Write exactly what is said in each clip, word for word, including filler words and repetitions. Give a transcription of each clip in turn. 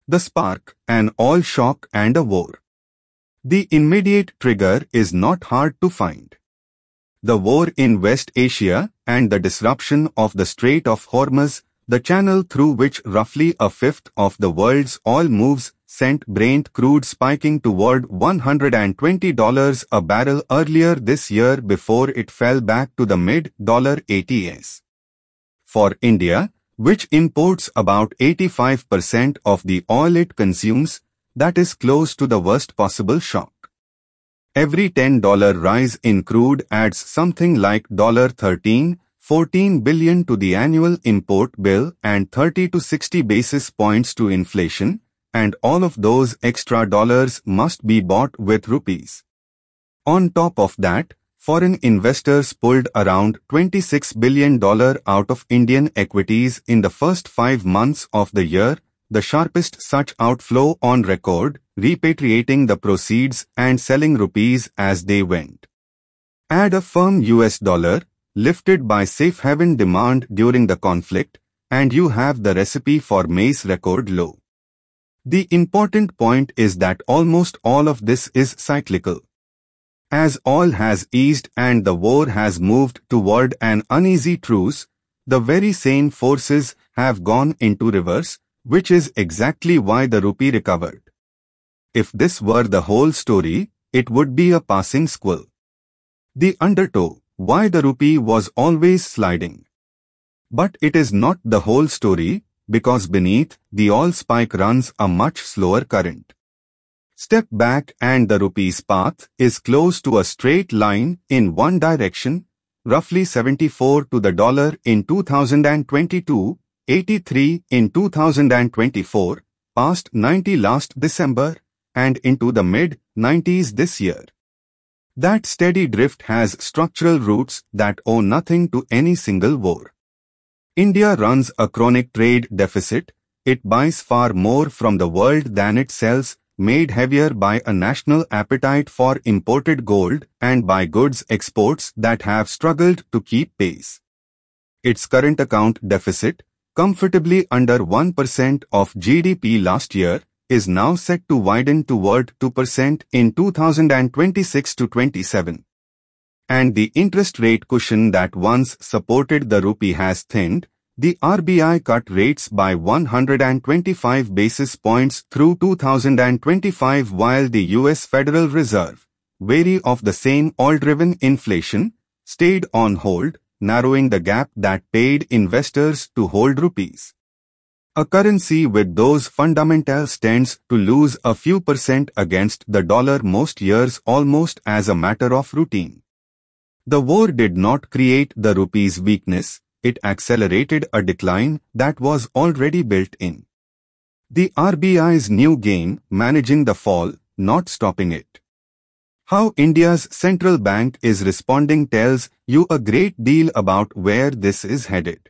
The spark, an oil shock and a war. The immediate trigger is not hard to find. The war in West Asia and the disruption of the Strait of Hormuz, the channel through which roughly a fifth of the world's oil moves, sent Brent crude spiking toward one hundred twenty dollars a barrel earlier this year before it fell back to the mid eighties. For India, which imports about eighty-five percent of the oil it consumes, that is close to the worst possible shock. Every ten dollar rise in crude adds something like thirteen, fourteen billion to the annual import bill and thirty to sixty basis points to inflation, and all of those extra dollars must be bought with rupees. On top of that, foreign investors pulled around twenty-six billion dollars out of Indian equities in the first five months of the year, the sharpest such outflow on record, repatriating the proceeds and selling rupees as they went. Add a firm U S dollar, lifted by safe haven demand during the conflict, and you have the recipe for May's record low. The important point is that almost all of this is cyclical. As oil has eased and the war has moved toward an uneasy truce, the very same forces have gone into reverse, which is exactly why the rupee recovered. If this were the whole story, it would be a passing squall. The undertow, why the rupee was always sliding. But it is not the whole story, because beneath, the oil spike runs a much slower current. Step back and the rupee's path is close to a straight line in one direction, roughly seventy-four to the dollar in two thousand twenty-two, eighty-three in two thousand twenty-four, past ninety last December, and into the mid nineties this year. That steady drift has structural roots that owe nothing to any single war. India runs a chronic trade deficit. It buys far more from the world than it sells, made heavier by a national appetite for imported gold and by goods exports that have struggled to keep pace. Its current account deficit, comfortably under one percent of G D P last year, is now set to widen toward two percent in two thousand twenty-six to twenty-seven. And the interest rate cushion that once supported the rupee has thinned. The R B I cut rates by one hundred twenty-five basis points through two thousand twenty-five while the U S Federal Reserve, wary of the same oil-driven inflation, stayed on hold, narrowing the gap that paid investors to hold rupees. A currency with those fundamentals tends to lose a few percent against the dollar most years almost as a matter of routine. The war did not create the rupee's weakness, it accelerated a decline that was already built in. The R B I's new game, managing the fall, not stopping it. How India's central bank is responding tells you a great deal about where this is headed.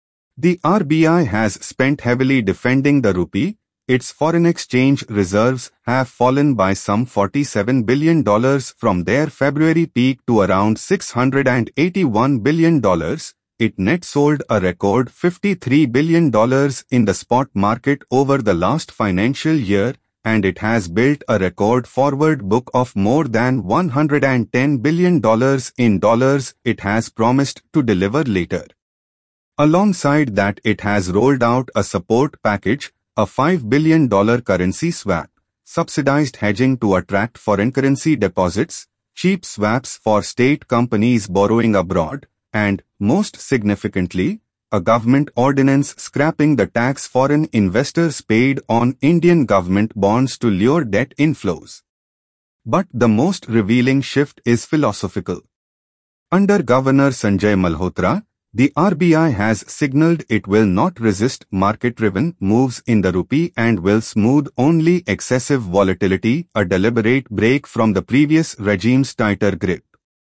The R B I has spent heavily defending the rupee. Its foreign exchange reserves have fallen by some forty-seven billion dollars from their February peak to around six hundred eighty-one billion dollars. It net sold a record fifty-three billion dollars in the spot market over the last financial year, and it has built a record forward book of more than one hundred ten billion dollars in dollars it has promised to deliver later. Alongside that, it has rolled out a support package, a five billion dollars currency swap, subsidized hedging to attract foreign currency deposits, cheap swaps for state companies borrowing abroad, and, most significantly, a government ordinance scrapping the tax foreign investors paid on Indian government bonds to lure debt inflows. But the most revealing shift is philosophical. Under Governor Sanjay Malhotra, the R B I has signaled it will not resist market-driven moves in the rupee and will smooth only excessive volatility, a deliberate break from the previous regime's tighter grip.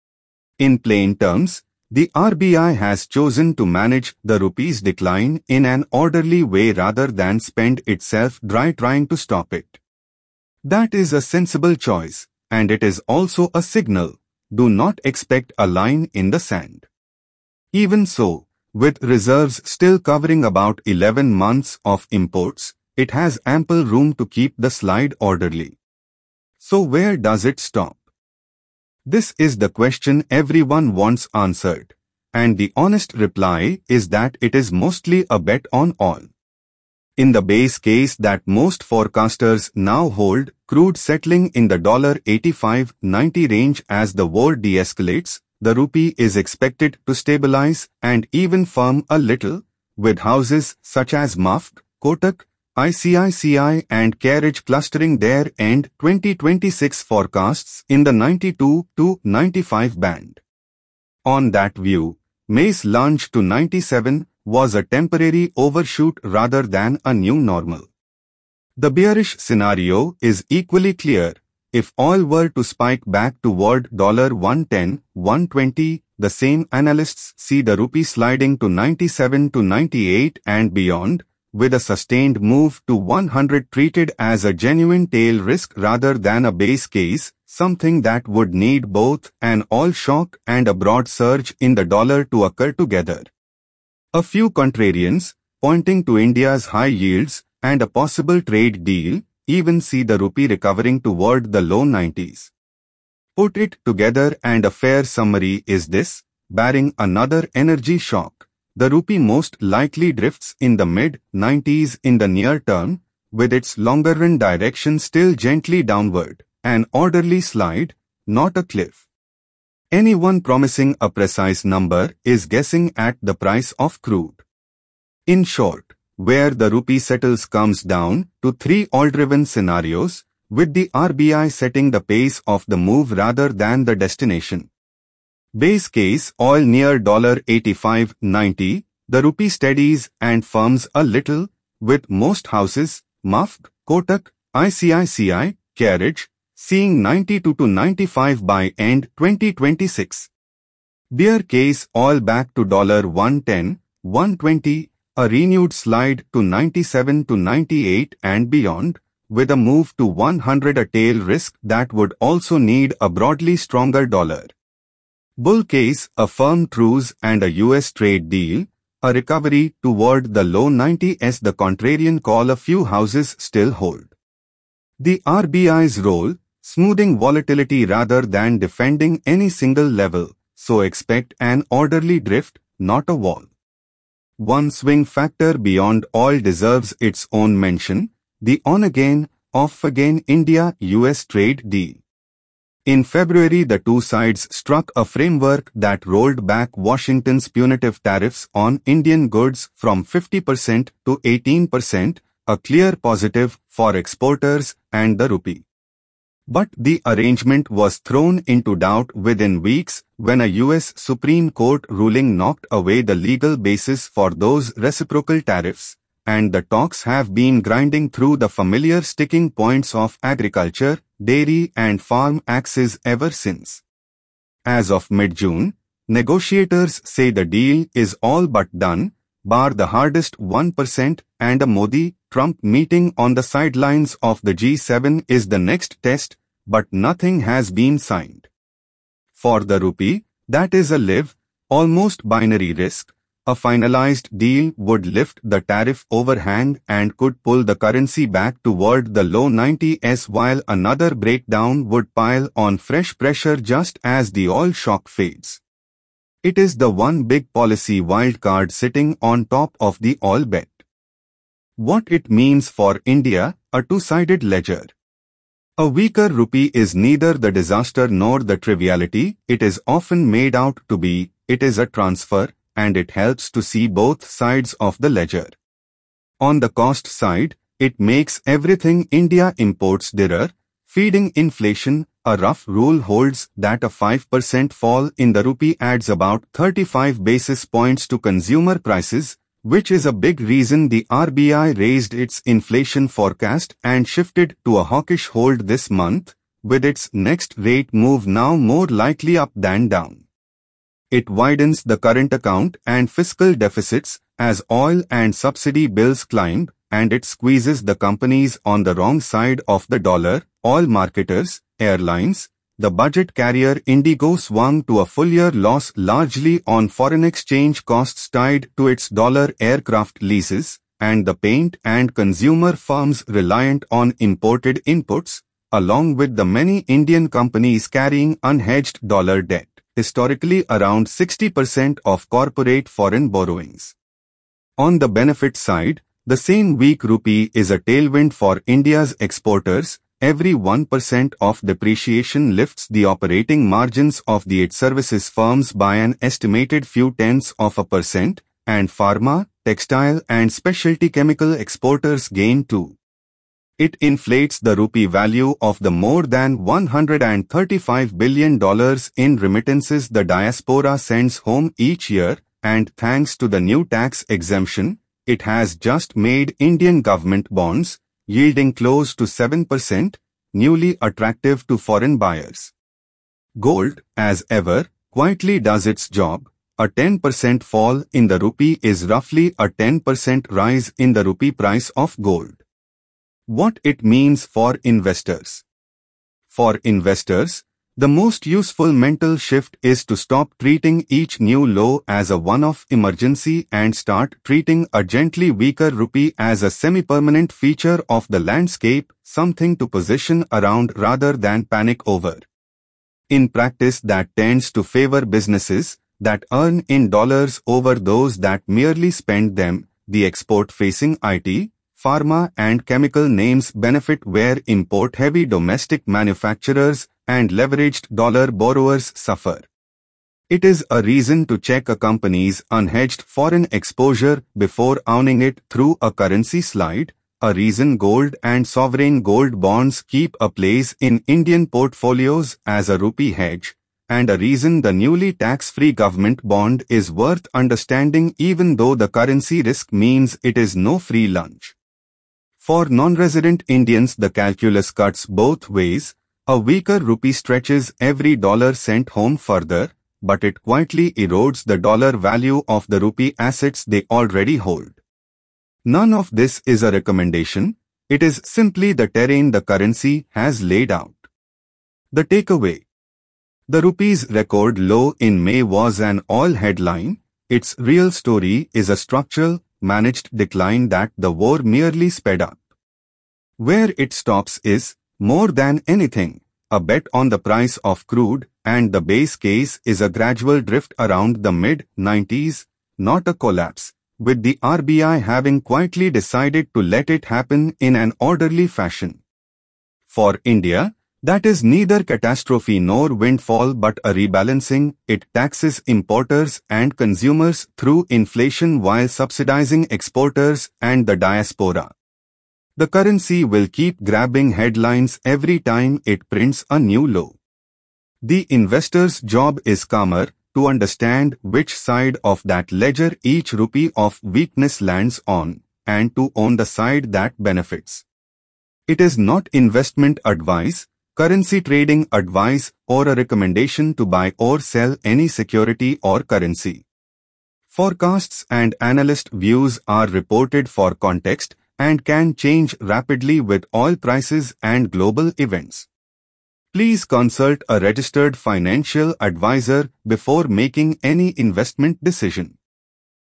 In plain terms, the R B I has chosen to manage the rupee's decline in an orderly way rather than spend itself dry trying to stop it. That is a sensible choice, and it is also a signal. Do not expect a line in the sand. Even so, with reserves still covering about eleven months of imports, it has ample room to keep the slide orderly. So where does it stop? This is the question everyone wants answered, and the honest reply is that it is mostly a bet on all. In the base case that most forecasters now hold, crude settling in the eighty-five ninety range as the war de-escalates, the rupee is expected to stabilize and even firm a little, with houses such as M A F, Kotak, I C I C I and Carriage clustering their end twenty twenty-six forecasts in the ninety-two to ninety-five band. On that view, May's lunge to ninety-seven was a temporary overshoot rather than a new normal. The bearish scenario is equally clear. If oil were to spike back toward one ten, one twenty, the same analysts see the rupee sliding to ninety-seven to ninety-eight and beyond, with a sustained move to one hundred treated as a genuine tail risk rather than a base case, something that would need both an oil shock and a broad surge in the dollar to occur together. A few contrarians, pointing to India's high yields and a possible trade deal, even see the rupee recovering toward the low nineties. Put it together and a fair summary is this: barring another energy shock, the rupee most likely drifts in the mid nineties in the near term, with its longer run direction still gently downward, an orderly slide, not a cliff. Anyone promising a precise number is guessing at the price of crude. In short, where the rupee settles comes down to three oil-driven scenarios, with the R B I setting the pace of the move rather than the destination. Base case oil near eighty-five ninety, the rupee steadies and firms a little, with most houses, M A F, Kotak, I C I C I, Carriage, seeing ninety-two to ninety-five by end twenty twenty-six. Bear case oil back to one ten, one twenty, a renewed slide to ninety-seven to ninety-eight and beyond, with a move to one hundred, a tail risk that would also need a broadly stronger dollar. Bull case, a firm truce and a U S trade deal, a recovery toward the low nineties. The contrarian call a few houses still hold. The R B I's role, smoothing volatility rather than defending any single level, so expect an orderly drift, not a wall. One swing factor beyond oil deserves its own mention: the on-again, off-again India-U S trade deal. In February, the two sides struck a framework that rolled back Washington's punitive tariffs on Indian goods from fifty percent to eighteen percent, a clear positive for exporters and the rupee. But the arrangement was thrown into doubt within weeks when a U S Supreme Court ruling knocked away the legal basis for those reciprocal tariffs, and the talks have been grinding through the familiar sticking points of agriculture, dairy and farm axes ever since. As of mid-June, negotiators say the deal is all but done, bar the hardest one percent, and a Modi-Trump meeting on the sidelines of the G seven is the next test, but nothing has been signed. For the rupee, that is a live, almost binary risk. A finalized deal would lift the tariff overhang and could pull the currency back toward the low nineties, while another breakdown would pile on fresh pressure just as the oil shock fades. It is the one big policy wildcard sitting on top of the oil bet. What it means for India, a two-sided ledger. A weaker rupee is neither the disaster nor the triviality it is often made out to be. It is a transfer, and it helps to see both sides of the ledger. On the cost side, it makes everything India imports dearer, feeding inflation. A rough rule holds that a five percent fall in the rupee adds about thirty-five basis points to consumer prices, which is a big reason the R B I raised its inflation forecast and shifted to a hawkish hold this month, with its next rate move now more likely up than down. It widens the current account and fiscal deficits as oil and subsidy bills climb, and it squeezes the companies on the wrong side of the dollar, oil marketers, airlines. The budget carrier Indigo swung to a full-year loss largely on foreign exchange costs tied to its dollar aircraft leases, and the paint and consumer firms reliant on imported inputs, along with the many Indian companies carrying unhedged dollar debt, historically around sixty percent of corporate foreign borrowings. On the benefit side, the same weak rupee is a tailwind for India's exporters. Every one percent of depreciation lifts the operating margins of the services firms by an estimated few tenths of a percent, and pharma, textile and specialty chemical exporters gain too. It inflates the rupee value of the more than one hundred thirty-five billion dollars in remittances the diaspora sends home each year, and thanks to the new tax exemption, it has just made Indian government bonds, yielding close to seven percent, newly attractive to foreign buyers. Gold, as ever, quietly does its job. A ten percent fall in the rupee is roughly a ten percent rise in the rupee price of gold. What it means for investors. For investors, the most useful mental shift is to stop treating each new low as a one-off emergency and start treating a gently weaker rupee as a semi-permanent feature of the landscape, something to position around rather than panic over. In practice, that tends to favor businesses that earn in dollars over those that merely spend them. The export-facing I T, pharma and chemical names benefit where import-heavy domestic manufacturers and leveraged dollar borrowers suffer. It is a reason to check a company's unhedged foreign exposure before owning it through a currency slide, a reason gold and sovereign gold bonds keep a place in Indian portfolios as a rupee hedge, and a reason the newly tax-free government bond is worth understanding even though the currency risk means it is no free lunch. For non-resident Indians, the calculus cuts both ways. A weaker rupee stretches every dollar sent home further, but it quietly erodes the dollar value of the rupee assets they already hold. None of this is a recommendation, it is simply the terrain the currency has laid out. The takeaway. The rupee's record low in May was an oil headline. Its real story is a structural, managed decline that the war merely sped up. Where it stops is, more than anything, a bet on the price of crude, and the base case is a gradual drift around the mid nineties, not a collapse, with the R B I having quietly decided to let it happen in an orderly fashion. For India, that is neither catastrophe nor windfall but a rebalancing. It taxes importers and consumers through inflation while subsidizing exporters and the diaspora. The currency will keep grabbing headlines every time it prints a new low. The investor's job is calmer, to understand which side of that ledger each rupee of weakness lands on, and to own the side that benefits. It is not investment advice, currency trading advice, or a recommendation to buy or sell any security or currency. Forecasts and analyst views are reported for context and can change rapidly with oil prices and global events. Please consult a registered financial advisor before making any investment decision.